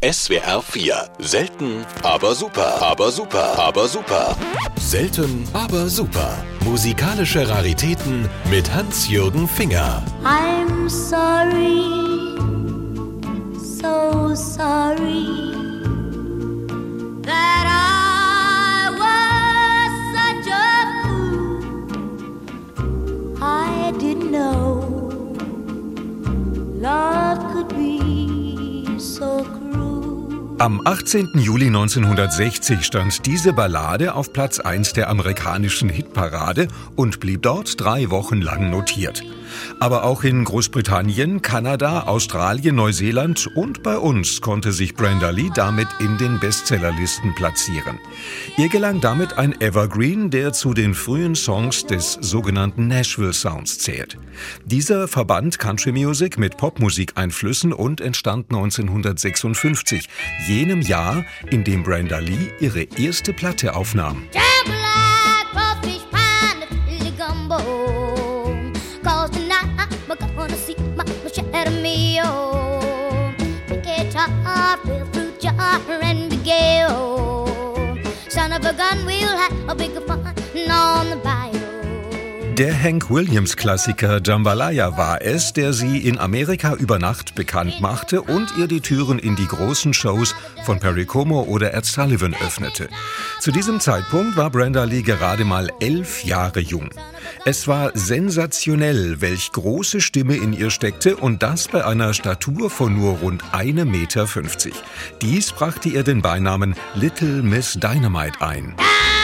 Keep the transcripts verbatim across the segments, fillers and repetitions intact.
S W R vier. Selten, aber super. Aber super. Aber super. Selten, aber super. Musikalische Raritäten mit Hans-Jürgen Finger. I'm sorry, so sorry that I was such a fool. I didn't know love could be so cruel. Am achtzehnten Juli neunzehnhundertsechzig stand diese Ballade auf Platz eins der amerikanischen Hitparade und blieb dort drei Wochen lang notiert. Aber auch in Großbritannien, Kanada, Australien, Neuseeland und bei uns konnte sich Brenda Lee damit in den Bestsellerlisten platzieren. Ihr gelang damit ein Evergreen, der zu den frühen Songs des sogenannten Nashville Sounds zählt. Dieser verband Country Music mit Popmusikeinflüssen und entstand neunzehnhundertsechsundfünfzig, jenem Jahr, in dem Brenda Lee ihre erste Platte aufnahm. Der Hank Williams-Klassiker Jambalaya war es, der sie in Amerika über Nacht bekannt machte und ihr die Türen in die großen Shows von Perry Como oder Ed Sullivan öffnete. Zu diesem Zeitpunkt war Brenda Lee gerade mal elf Jahre jung. Es war sensationell, welch große Stimme in ihr steckte und das bei einer Statur von nur rund einem Meter fünfzig. Dies brachte ihr den Beinamen Little Miss Dynamite ein.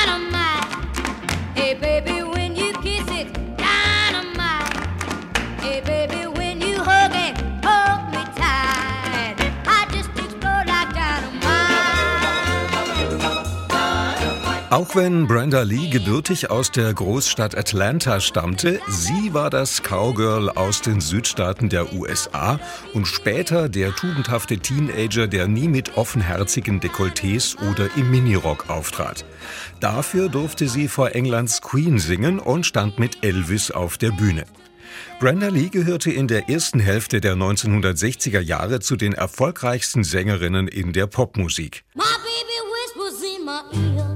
Auch wenn Brenda Lee gebürtig aus der Großstadt Atlanta stammte, sie war das Cowgirl aus den Südstaaten der U S A und später der tugendhafte Teenager, der nie mit offenherzigen Dekolletés oder im Minirock auftrat. Dafür durfte sie vor Englands Queen singen und stand mit Elvis auf der Bühne. Brenda Lee gehörte in der ersten Hälfte der neunzehnhundertsechziger Jahre zu den erfolgreichsten Sängerinnen in der Popmusik. My baby whispers in my ear.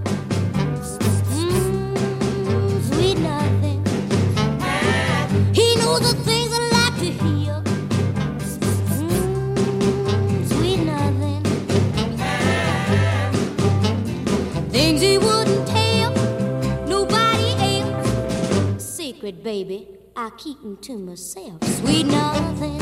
The things I like to hear. Mm, sweet nothing. Things he wouldn't tell nobody else. Secret, baby, I keep them to myself. Sweet nothing.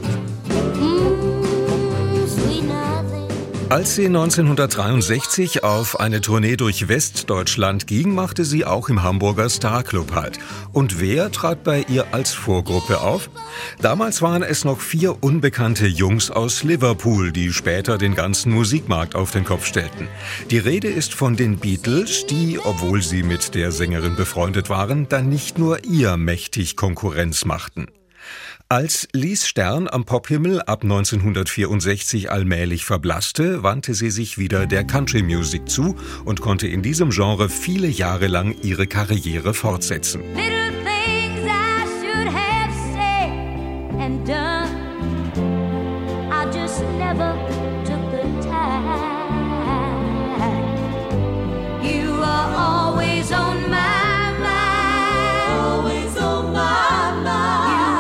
Mm, sweet nothing. Als sie neunzehnhundertdreiundsechzig auf eine Tournee durch Westdeutschland ging, machte sie auch im Hamburger Starclub Halt. Und wer trat bei ihr als Vorgruppe auf? Damals waren es noch vier unbekannte Jungs aus Liverpool, die später den ganzen Musikmarkt auf den Kopf stellten. Die Rede ist von den Beatles, die, obwohl sie mit der Sängerin befreundet waren, dann nicht nur ihr mächtig Konkurrenz machten. Als Lees Stern am Pophimmel ab neunzehnhundertvierundsechzig allmählich verblasste, wandte sie sich wieder der Country Music zu und konnte in diesem Genre viele Jahre lang ihre Karriere fortsetzen. Little things I should have said and done, I just never took the time. You are always on my mind, always on my mind.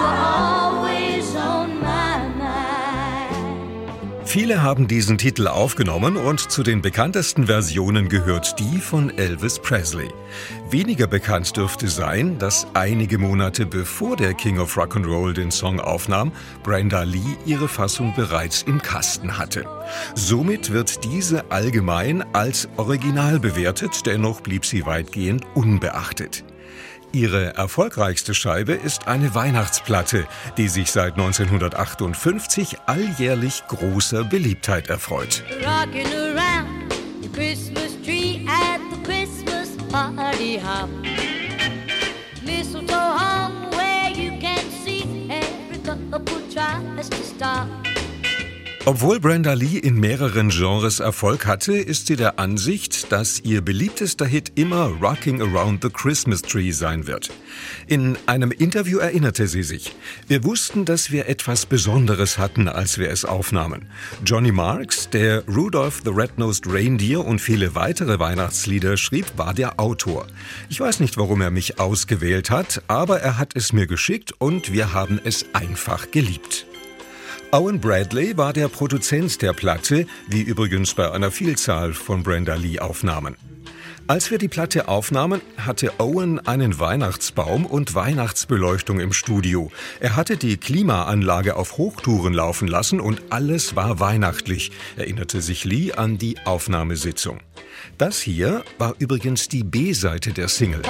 Viele haben diesen Titel aufgenommen und zu den bekanntesten Versionen gehört die von Elvis Presley. Weniger bekannt dürfte sein, dass einige Monate bevor der King of Rock'n'Roll den Song aufnahm, Brenda Lee ihre Fassung bereits im Kasten hatte. Somit wird diese allgemein als Original bewertet, dennoch blieb sie weitgehend unbeachtet. Ihre erfolgreichste Scheibe ist eine Weihnachtsplatte, die sich seit neunzehnhundertachtundfünfzig alljährlich großer Beliebtheit erfreut. Rocking around the Christmas tree at the Christmas party hop. Mistletoe hung where you can see every couple tries to stop. Obwohl Brenda Lee in mehreren Genres Erfolg hatte, ist sie der Ansicht, dass ihr beliebtester Hit immer Rocking Around the Christmas Tree sein wird. In einem Interview erinnerte sie sich: Wir wussten, dass wir etwas Besonderes hatten, als wir es aufnahmen. Johnny Marks, der Rudolph the Red-Nosed Reindeer und viele weitere Weihnachtslieder schrieb, war der Autor. Ich weiß nicht, warum er mich ausgewählt hat, aber er hat es mir geschickt und wir haben es einfach geliebt. Owen Bradley war der Produzent der Platte, wie übrigens bei einer Vielzahl von Brenda Lee-Aufnahmen. Als wir die Platte aufnahmen, hatte Owen einen Weihnachtsbaum und Weihnachtsbeleuchtung im Studio. Er hatte die Klimaanlage auf Hochtouren laufen lassen und alles war weihnachtlich, erinnerte sich Lee an die Aufnahmesitzung. Das hier war übrigens die B-Seite der Single.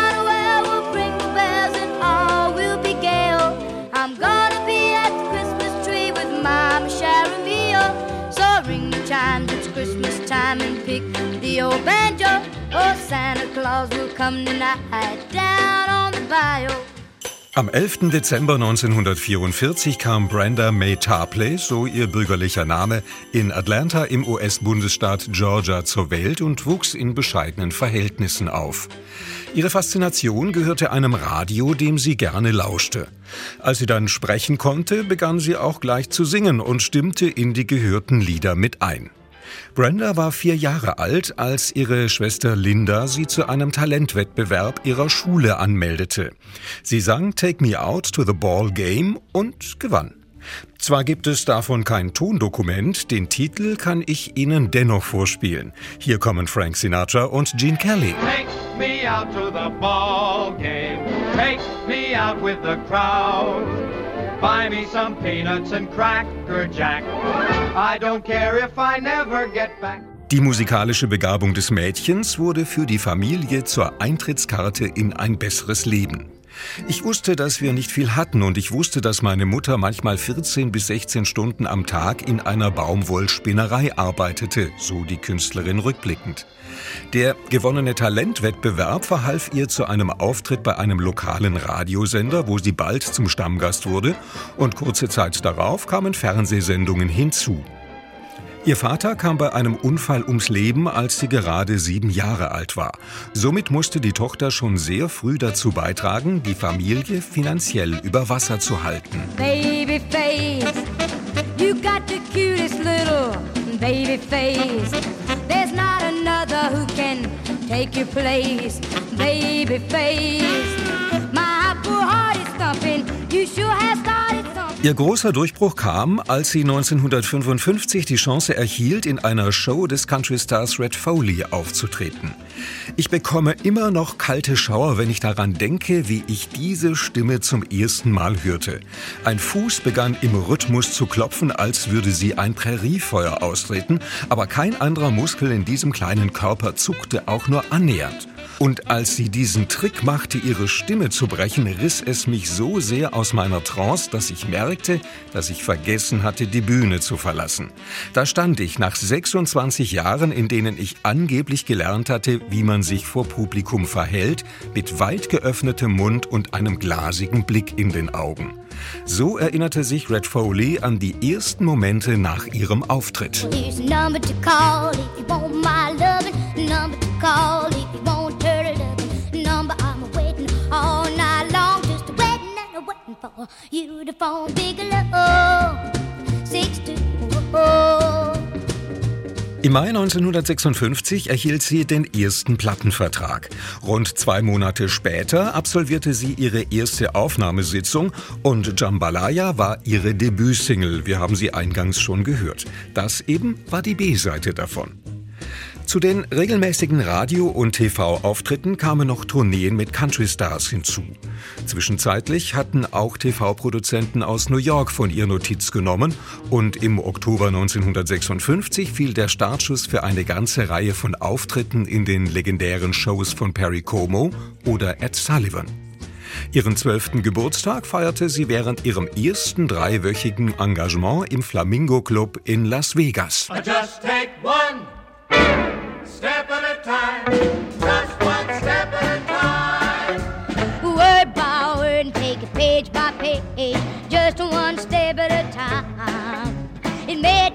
It's Christmas time and pick the old banjo. Oh, Santa Claus will come tonight down on the bayou. Am elften Dezember neunzehnhundertvierundvierzig kam Brenda May Tarpley, so ihr bürgerlicher Name, in Atlanta im U S-Bundesstaat Georgia zur Welt und wuchs in bescheidenen Verhältnissen auf. Ihre Faszination gehörte einem Radio, dem sie gerne lauschte. Als sie dann sprechen konnte, begann sie auch gleich zu singen und stimmte in die gehörten Lieder mit ein. Brenda war vier Jahre alt, als ihre Schwester Linda sie zu einem Talentwettbewerb ihrer Schule anmeldete. Sie sang Take Me Out to the Ball Game und gewann. Zwar gibt es davon kein Tondokument, den Titel kann ich Ihnen dennoch vorspielen. Hier kommen Frank Sinatra und Gene Kelly. Take me out to the ball game, take me out with the crowd. Buy me some peanuts and Cracker Jack. I don't care if I never get back. Die musikalische Begabung des Mädchens wurde für die Familie zur Eintrittskarte in ein besseres Leben. Ich wusste, dass wir nicht viel hatten und ich wusste, dass meine Mutter manchmal vierzehn bis sechzehn Stunden am Tag in einer Baumwollspinnerei arbeitete, so die Künstlerin rückblickend. Der gewonnene Talentwettbewerb verhalf ihr zu einem Auftritt bei einem lokalen Radiosender, wo sie bald zum Stammgast wurde, und kurze Zeit darauf kamen Fernsehsendungen hinzu. Ihr Vater kam bei einem Unfall ums Leben, als sie gerade sieben Jahre alt war. Somit musste die Tochter schon sehr früh dazu beitragen, die Familie finanziell über Wasser zu halten. Babyface, you got the cutest little babyface. There's not another who can take your place. Babyface, my poor heart is thumping. You sure have started something. Ihr großer Durchbruch kam, als sie neunzehnhundertfünfundfünfzig die Chance erhielt, in einer Show des Country-Stars Red Foley aufzutreten. Ich bekomme immer noch kalte Schauer, wenn ich daran denke, wie ich diese Stimme zum ersten Mal hörte. Ein Fuß begann im Rhythmus zu klopfen, als würde sie ein Präriefeuer austreten, aber kein anderer Muskel in diesem kleinen Körper zuckte auch nur annähernd. Und als sie diesen Trick machte, ihre Stimme zu brechen, riss es mich so sehr aus meiner Trance, dass ich merkte, dass ich vergessen hatte, die Bühne zu verlassen. Da stand ich nach sechsundzwanzig Jahren, in denen ich angeblich gelernt hatte, wie man sich vor Publikum verhält, mit weit geöffnetem Mund und einem glasigen Blick in den Augen. So erinnerte sich Red Foley an die ersten Momente nach ihrem Auftritt. Here's a number to call if you want my loving. Number to call if you want dirty loving. Number I'm waiting all night long, just waiting and waiting for you to phone. Bigelow, six two oh. Im Mai neunzehnhundertsechsundfünfzig erhielt sie den ersten Plattenvertrag. Rund zwei Monate später absolvierte sie ihre erste Aufnahmesitzung und Jambalaya war ihre Debütsingle. Wir haben sie eingangs schon gehört. Das eben war die B-Seite davon. Zu den regelmäßigen Radio- und T V-Auftritten kamen noch Tourneen mit Country-Stars hinzu. Zwischenzeitlich hatten auch T V-Produzenten aus New York von ihr Notiz genommen und im Oktober neunzehnhundertsechsundfünfzig fiel der Startschuss für eine ganze Reihe von Auftritten in den legendären Shows von Perry Como oder Ed Sullivan. Ihren zwölften Geburtstag feierte sie während ihrem ersten dreiwöchigen Engagement im Flamingo Club in Las Vegas. Just take one step at a time, just one step at a time. Word by word and take it page by page, just one step at a time. It may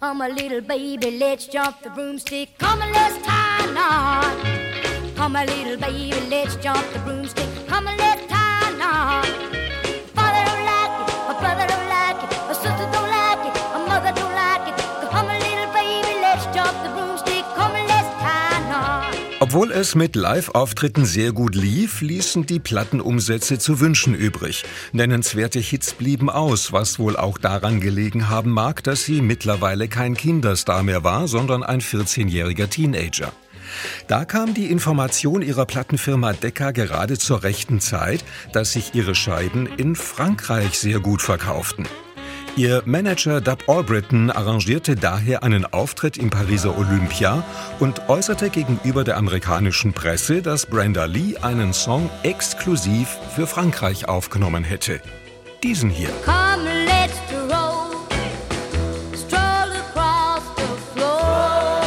Come a little baby, let's jump the broomstick. Come and let's tie a knot. Come a little baby, let's jump the broomstick. Come and let's tie a knot. Father don't like it, my brother don't like it, my sister don't like it, my mother don't like it. Come a little baby, let's jump the broomstick. Come and let's tie a knot. Obwohl es mit Live-Auftritten sehr gut lief, ließen die Plattenumsätze zu wünschen übrig. Nennenswerte Hits blieben aus, was wohl auch daran gelegen haben mag, dass sie mittlerweile kein Kinderstar mehr war, sondern ein vierzehnjähriger Teenager. Da kam die Information ihrer Plattenfirma Decca gerade zur rechten Zeit, dass sich ihre Scheiben in Frankreich sehr gut verkauften. Ihr Manager Dub Albritton arrangierte daher einen Auftritt im Pariser Olympia und äußerte gegenüber der amerikanischen Presse, dass Brenda Lee einen Song exklusiv für Frankreich aufgenommen hätte. Diesen hier. Come, let's roll, stroll across the floor.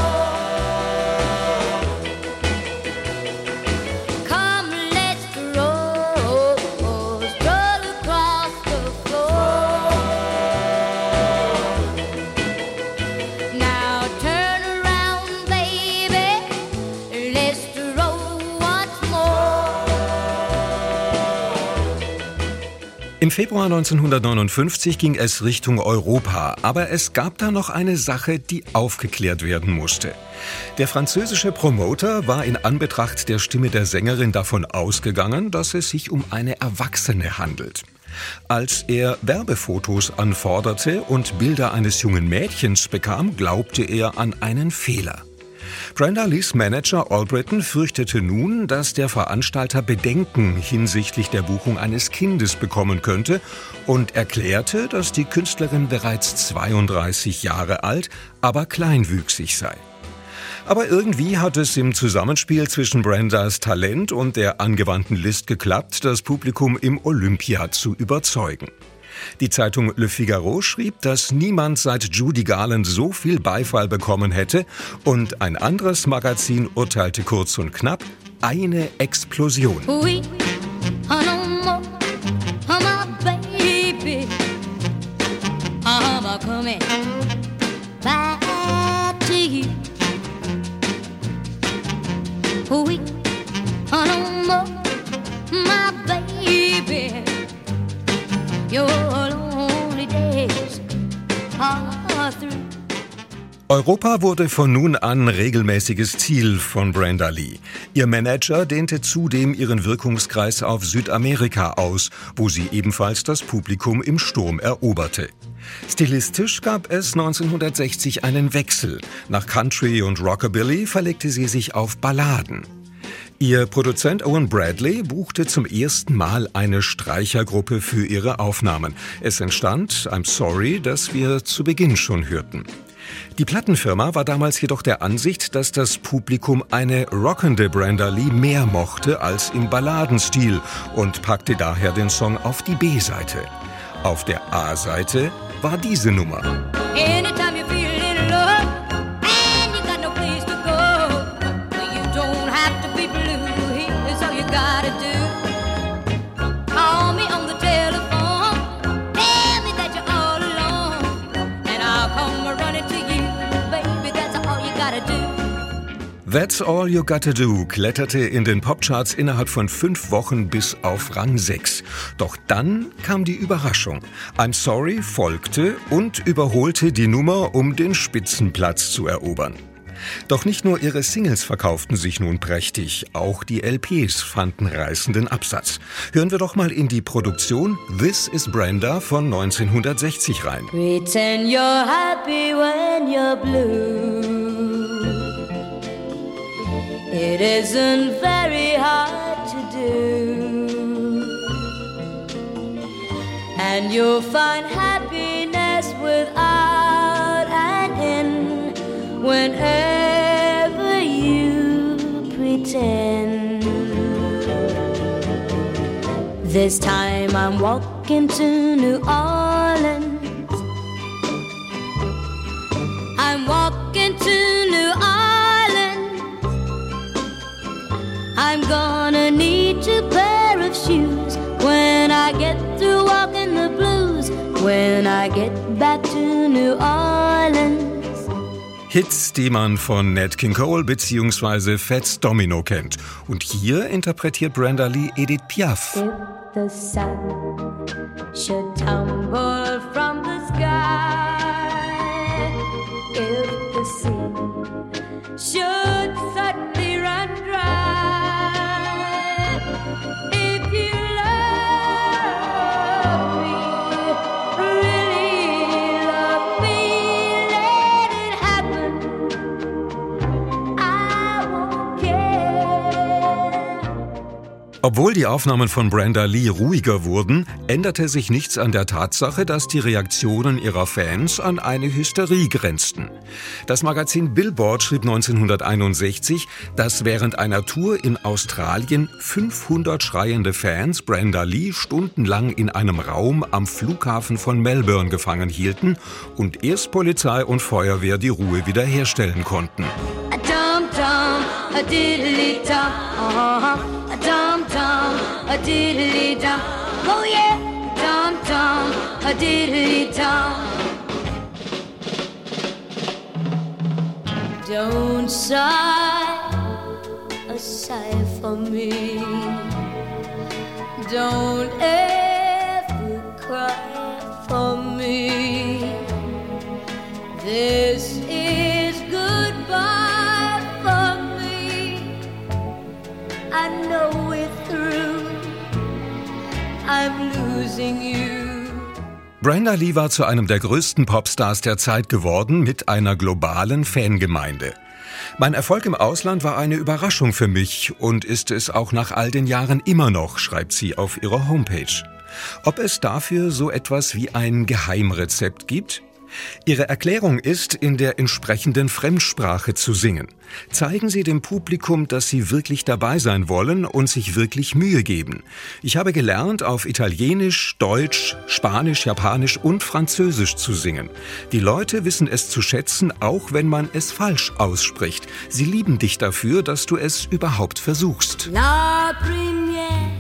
Come, let's roll, stroll across the floor. Now turn around, baby, let's roll once more. Im Februar neunzehnhundertneunundfünfzig ging es Richtung Europa, aber es gab da noch eine Sache, die aufgeklärt werden musste. Der französische Promoter war in Anbetracht der Stimme der Sängerin davon ausgegangen, dass es sich um eine Erwachsene handelt. Als er Werbefotos anforderte und Bilder eines jungen Mädchens bekam, glaubte er an einen Fehler. Brenda Lees Manager Albritton fürchtete nun, dass der Veranstalter Bedenken hinsichtlich der Buchung eines Kindes bekommen könnte und erklärte, dass die Künstlerin bereits zweiunddreißig Jahre alt, aber kleinwüchsig sei. Aber irgendwie hat es im Zusammenspiel zwischen Brendas Talent und der angewandten List geklappt, das Publikum im Olympia zu überzeugen. Die Zeitung Le Figaro schrieb, dass niemand seit Judy Garland so viel Beifall bekommen hätte, und ein anderes Magazin urteilte kurz und knapp: eine Explosion. We are no more, oh my baby, I'm coming back to you. We are no more, my baby, your lonely days are through. Europa wurde von nun an regelmäßiges Ziel von Brenda Lee. Ihr Manager dehnte zudem ihren Wirkungskreis auf Südamerika aus, wo sie ebenfalls das Publikum im Sturm eroberte. Stilistisch gab es neunzehnhundertsechzig einen Wechsel. Nach Country und Rockabilly verlegte sie sich auf Balladen. Ihr Produzent Owen Bradley buchte zum ersten Mal eine Streichergruppe für ihre Aufnahmen. Es entstand I'm Sorry, das wir zu Beginn schon hörten. Die Plattenfirma war damals jedoch der Ansicht, dass das Publikum eine rockende Brenda Lee mehr mochte als im Balladenstil und packte daher den Song auf die B-Seite. Auf der A-Seite war diese Nummer. Anytime you feel in love and you got no place to go, you don't have to be blue, here's all you gotta do. Call me on the telephone, tell me that you're all alone, and I'll come running to you, baby, that's all you gotta do. That's All You Gotta Do kletterte in den Popcharts innerhalb von fünf Wochen bis auf Rang sechs. Doch dann kam die Überraschung. I'm Sorry folgte und überholte die Nummer, um den Spitzenplatz zu erobern. Doch nicht nur ihre Singles verkauften sich nun prächtig, auch die L Ps fanden reißenden Absatz. Hören wir doch mal in die Produktion This is Brenda von neunzehnhundertsechzig rein. Pretend you're happy when you're blue. It isn't very hard to do, and you'll find happiness without an end whenever you pretend. This time I'm walking to New Orleans. I'm walking to New Orleans. I'm gonna need a pair of shoes when I get through walking the blues. When I get back to New Orleans, Hits, die man von Nat King Cole bzw. Fats Domino kennt. Und hier interpretiert Brenda Lee Edith Piaf. If the sun should tumble from the sky, if the sea should suddenly run dry, if you love me, really love me, let it happen. I won't care. Obwohl die Aufnahmen von Brenda Lee ruhiger wurden, änderte sich nichts an der Tatsache, dass die Reaktionen ihrer Fans an eine Hysterie grenzten. Das Magazin Billboard schrieb neunzehnhunderteinundsechzig, dass während einer Tour in Australien fünfhundert schreiende Fans Brenda Lee stundenlang in einem Raum am Flughafen von Melbourne gefangen hielten und erst Polizei und Feuerwehr die Ruhe wiederherstellen konnten. A dum dum, a diddly dum, uh-huh. A dum dum, a diddly dum, oh yeah. Dum dum, a diddly dum. Don't sigh a sigh for me. Don't ever cry for me. This is goodbye for me. I know we're through. I'm losing you. Brenda Lee war zu einem der größten Popstars der Zeit geworden mit einer globalen Fangemeinde. Mein Erfolg im Ausland war eine Überraschung für mich und ist es auch nach all den Jahren immer noch, schreibt sie auf ihrer Homepage. Ob es dafür so etwas wie ein Geheimrezept gibt? Ihre Erklärung ist, in der entsprechenden Fremdsprache zu singen. Zeigen Sie dem Publikum, dass Sie wirklich dabei sein wollen und sich wirklich Mühe geben. Ich habe gelernt, auf Italienisch, Deutsch, Spanisch, Japanisch und Französisch zu singen. Die Leute wissen es zu schätzen, auch wenn man es falsch ausspricht. Sie lieben dich dafür, dass du es überhaupt versuchst. La première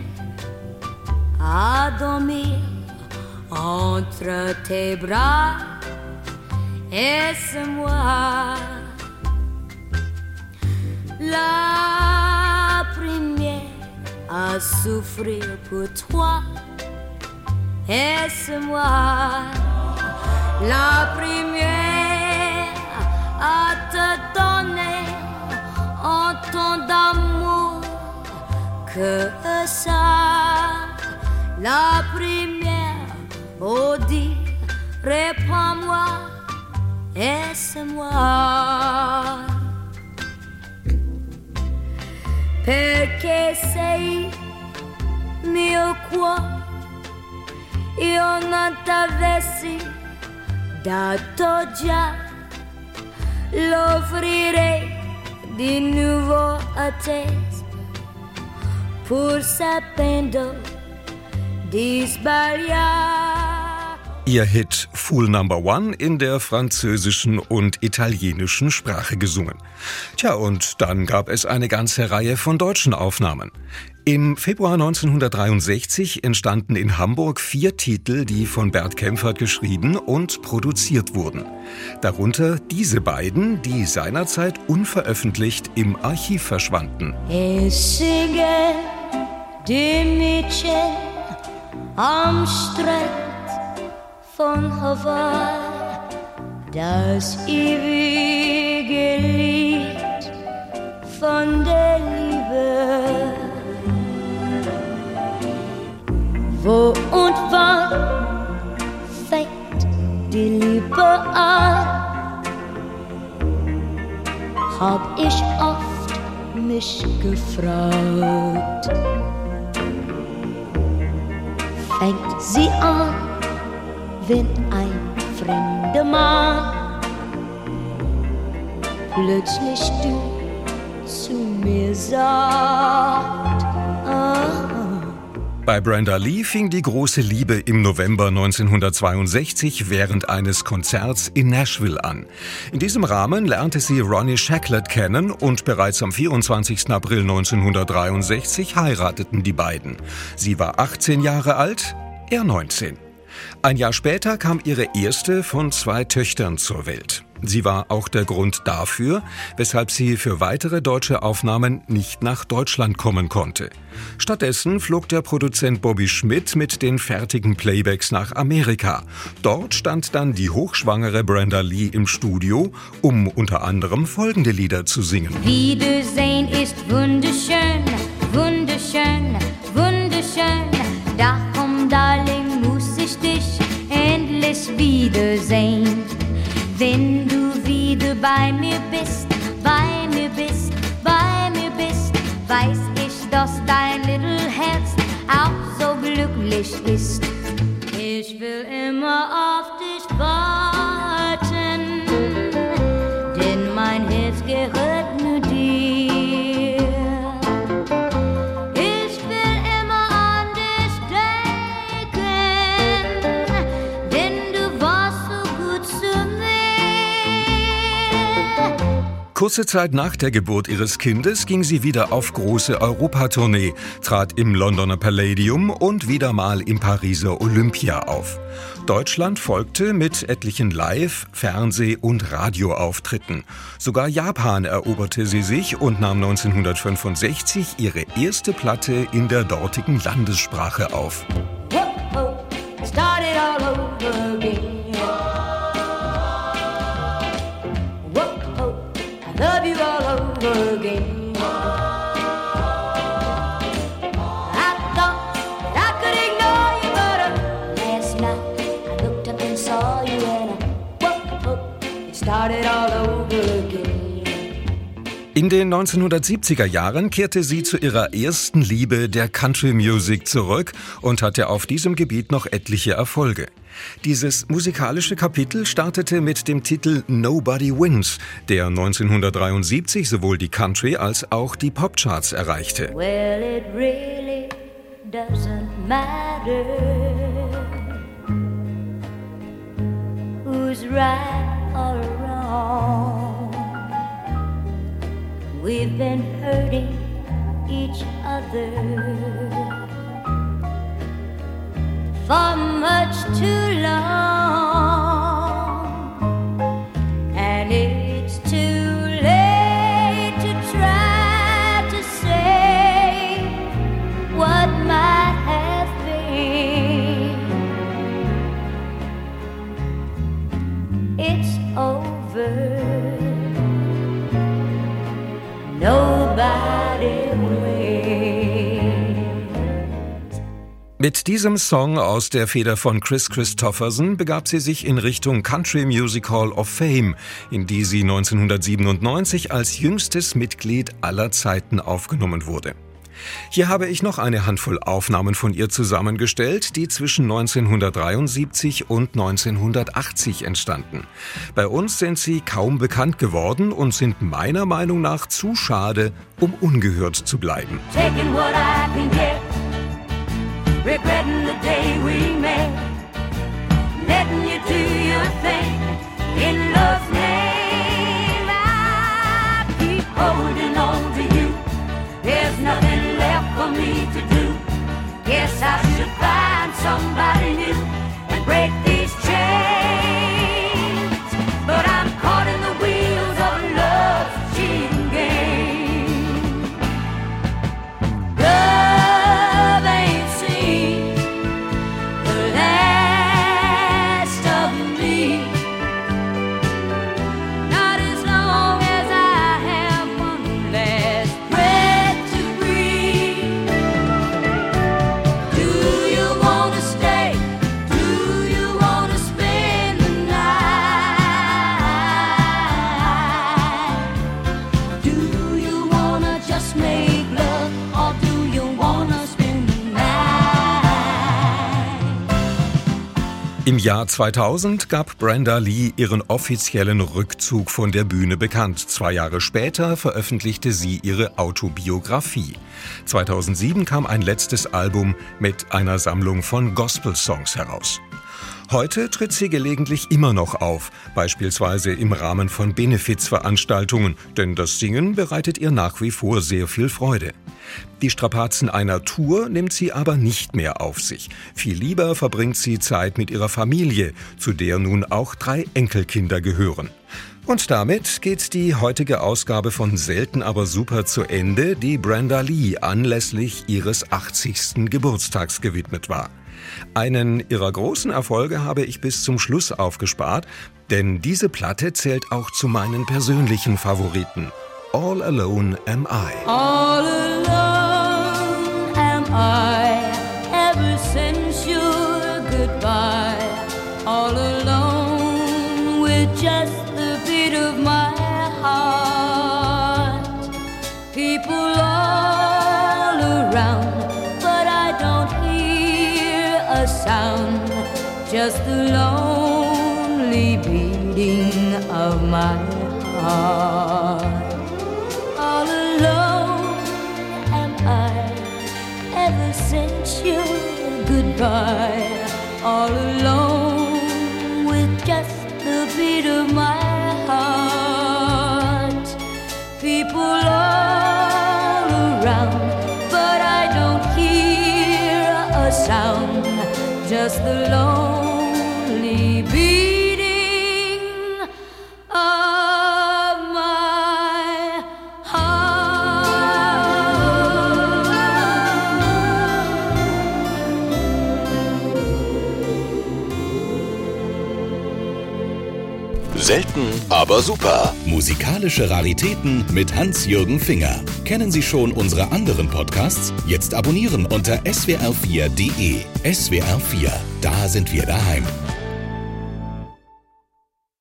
à dormir entre tes bras. Est-ce moi la première à souffrir pour toi? Est-ce moi la première à te donner autant d'amour que ça? La première, oh dis, réponds-moi. Est-ce moi? Perché sei mio cuore, io non t'avessi dato già, l'offrirei di nuovo a te, pur sapendo di sbagliare. Ihr Hit Fool Number One in der französischen und italienischen Sprache gesungen. Tja, und dann gab es eine ganze Reihe von deutschen Aufnahmen. Im Februar neunzehnhundertdreiundsechzig entstanden in Hamburg vier Titel, die von Bert Kaempfert geschrieben und produziert wurden. Darunter diese beiden, die seinerzeit unveröffentlicht im Archiv verschwanden. Ich singe die Mädchen am Strand von Hawaii, das ewige Lied von der Liebe. Wo und wann fängt die Liebe an? Hab ich oft mich gefragt. Fängt sie an, wenn ein fremder Mann plötzlich du zu mir sagt. Ah. Bei Brenda Lee fing die große Liebe im November neunzehnhundertzweiundsechzig während eines Konzerts in Nashville an. In diesem Rahmen lernte sie Ronnie Shacklett kennen und bereits am vierundzwanzigsten April neunzehnhundertdreiundsechzig heirateten die beiden. Sie war achtzehn Jahre alt, er neunzehn. Ein Jahr später kam ihre erste von zwei Töchtern zur Welt. Sie war auch der Grund dafür, weshalb sie für weitere deutsche Aufnahmen nicht nach Deutschland kommen konnte. Stattdessen flog der Produzent Bobby Schmidt mit den fertigen Playbacks nach Amerika. Dort stand dann die hochschwangere Brenda Lee im Studio, um unter anderem folgende Lieder zu singen. Wiedersehen ist wunderschön, wunderschön, wunderschön. Darum, Darling, muss ich dich endlich wiedersehen. Wenn du wieder bei mir bist, bei mir bist, bei mir bist, weiß ich, dass dein little Herz auch so glücklich ist. Ich will immer auf dich warten, denn mein Herz gehört nur dir. Ich will immer an dich denken, denn du warst so gut zu mir. Kurze Zeit nach der Geburt ihres Kindes ging sie wieder auf große Europatournee, trat im Londoner Palladium und wieder mal im Pariser Olympia auf. Deutschland folgte mit etlichen Live-, Fernseh- und Radioauftritten. Sogar Japan eroberte sie sich und nahm neunzehnhundertfünfundsechzig ihre erste Platte in der dortigen Landessprache auf. Whoa, started all over again. Whoa, I love you all over again. I thought I could ignore you, but last night I looked up and saw you and I, whoa, it started all over again. In den neunzehnhundertsiebziger Jahren kehrte sie zu ihrer ersten Liebe, der Country Music, zurück und hatte auf diesem Gebiet noch etliche Erfolge. Dieses musikalische Kapitel startete mit dem Titel Nobody Wins, der neunzehnhundertdreiundsiebzig sowohl die Country- als auch die Popcharts erreichte. Well, it really doesn't matter who's right or wrong. We've been hurting each other for much too long, and it's too late to try to say what might have been. It's over. Nobody wins. Mit diesem Song aus der Feder von Kris Kristofferson begab sie sich in Richtung Country Music Hall of Fame, in die sie neunzehnhundertsiebenundneunzig als jüngstes Mitglied aller Zeiten aufgenommen wurde. Hier habe ich noch eine Handvoll Aufnahmen von ihr zusammengestellt, die zwischen neunzehnhundertdreiundsiebzig und neunzehnhundertachtzig entstanden. Bei uns sind sie kaum bekannt geworden und sind meiner Meinung nach zu schade, um ungehört zu bleiben. Taking what I can get, regretting the day we met, letting you do your thing in love's name. I keep holding on to you. There's nothing left for me to do. Guess I should find somebody new and break these chains. But I'm caught in the wheels of love's cheating game. Love ain't seen the last of me. Not as long as I have one last breath to breathe. Do you wanna stay? Do you wanna spend the night? Do you wanna just make love, or do you wanna spend the night? Im Jahr zweitausend gab Brenda Lee ihren offiziellen Rückzug von der Bühne bekannt. Zwei Jahre später veröffentlichte sie ihre Autobiografie. zweitausendsieben kam ein letztes Album mit einer Sammlung von Gospel-Songs heraus. Heute tritt sie gelegentlich immer noch auf, beispielsweise im Rahmen von Benefizveranstaltungen, denn das Singen bereitet ihr nach wie vor sehr viel Freude. Die Strapazen einer Tour nimmt sie aber nicht mehr auf sich. Viel lieber verbringt sie Zeit mit ihrer Familie, zu der nun auch drei Enkelkinder gehören. Und damit geht die heutige Ausgabe von Selten aber super zu Ende, die Brenda Lee anlässlich ihres achtzigsten Geburtstags gewidmet war. Einen ihrer großen Erfolge habe ich bis zum Schluss aufgespart, denn diese Platte zählt auch zu meinen persönlichen Favoriten. All Alone Am I. All alone am I, ever since your goodbye. All alone with just the beat of my heart. People all around, but I don't hear a sound, just the lonely beating of my heart. All alone am I, ever since your goodbye. All alone with just the beat of my heart. People all around, but I don't hear a sound, just the lonely beating of my heart. Selten, aber super. Musikalische Raritäten mit Hans-Jürgen Finger. Kennen Sie schon unsere anderen Podcasts? Jetzt abonnieren unter S W R vier punkt de. S W R vier, da sind wir daheim.